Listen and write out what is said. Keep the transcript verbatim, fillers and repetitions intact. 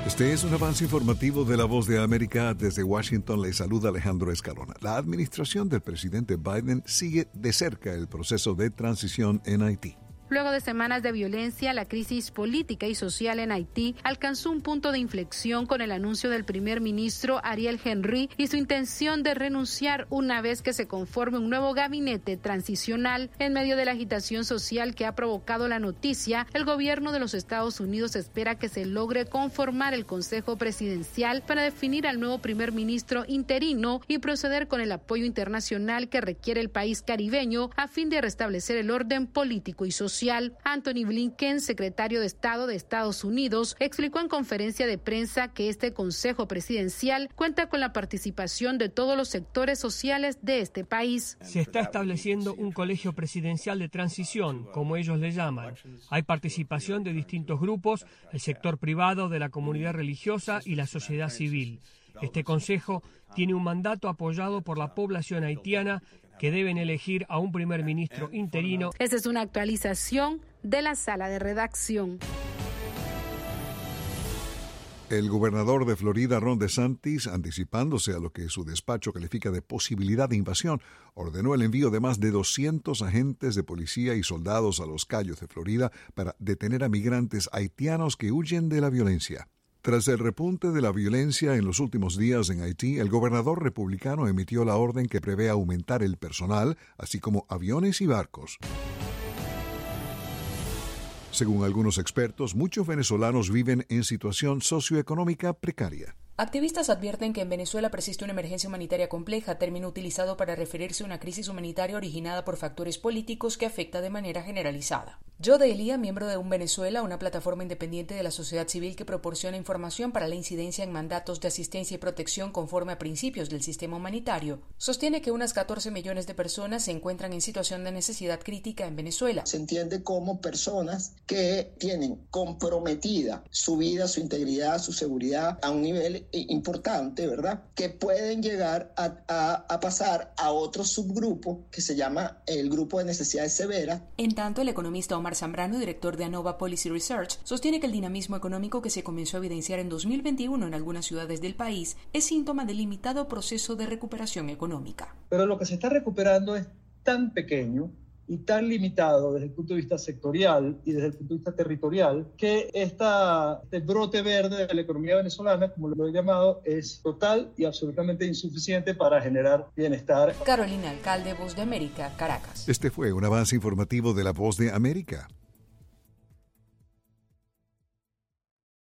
Este es un avance informativo de La Voz de América. Desde Washington le saluda Alejandro Escalona. La administración del presidente Biden sigue de cerca el proceso de transición en Haití. Luego de semanas de violencia, la crisis política y social en Haití alcanzó un punto de inflexión con el anuncio del primer ministro Ariel Henry y su intención de renunciar una vez que se conforme un nuevo gabinete transicional. En medio de la agitación social que ha provocado la noticia, el gobierno de los Estados Unidos espera que se logre conformar el Consejo Presidencial para definir al nuevo primer ministro interino y proceder con el apoyo internacional que requiere el país caribeño a fin de restablecer el orden político y social. Anthony Blinken, secretario de Estado de Estados Unidos, explicó en conferencia de prensa que este Consejo Presidencial cuenta con la participación de todos los sectores sociales de este país. Se está estableciendo un colegio presidencial de transición, como ellos le llaman. Hay participación de distintos grupos, el sector privado, de la comunidad religiosa y la sociedad civil. Este consejo tiene un mandato apoyado por la población haitiana, que deben elegir a un primer ministro interino. Esta es una actualización de la sala de redacción. El gobernador de Florida, Ron DeSantis, anticipándose a lo que su despacho califica de posibilidad de invasión, ordenó el envío de más de doscientos agentes de policía y soldados a los Cayos de Florida para detener a migrantes haitianos que huyen de la violencia. Tras el repunte de la violencia en los últimos días en Haití, el gobernador republicano emitió la orden que prevé aumentar el personal, así como aviones y barcos. Según algunos expertos, muchos venezolanos viven en situación socioeconómica precaria. Activistas advierten que en Venezuela persiste una emergencia humanitaria compleja, término utilizado para referirse a una crisis humanitaria originada por factores políticos que afecta de manera generalizada. Joe Delia, miembro de Un Venezuela, una plataforma independiente de la sociedad civil que proporciona información para la incidencia en mandatos de asistencia y protección conforme a principios del sistema humanitario, sostiene que unas catorce millones de personas se encuentran en situación de necesidad crítica en Venezuela. Se entiende como personas que tienen comprometida su vida, su integridad, su seguridad a un nivel importante, ¿verdad? Que pueden llegar a, a, a pasar a otro subgrupo que se llama el grupo de necesidades severas. En tanto, el economista Omar Zambrano, director de ANOVA Policy Research, sostiene que el dinamismo económico que se comenzó a evidenciar en dos mil veintiuno en algunas ciudades del país es síntoma del limitado proceso de recuperación económica. Pero lo que se está recuperando es tan pequeño y tan limitado desde el punto de vista sectorial y desde el punto de vista territorial, que esta, este brote verde de la economía venezolana, como lo he llamado, es total y absolutamente insuficiente para generar bienestar. Carolina Alcalde, Voz de América, Caracas. Este fue un avance informativo de La Voz de América.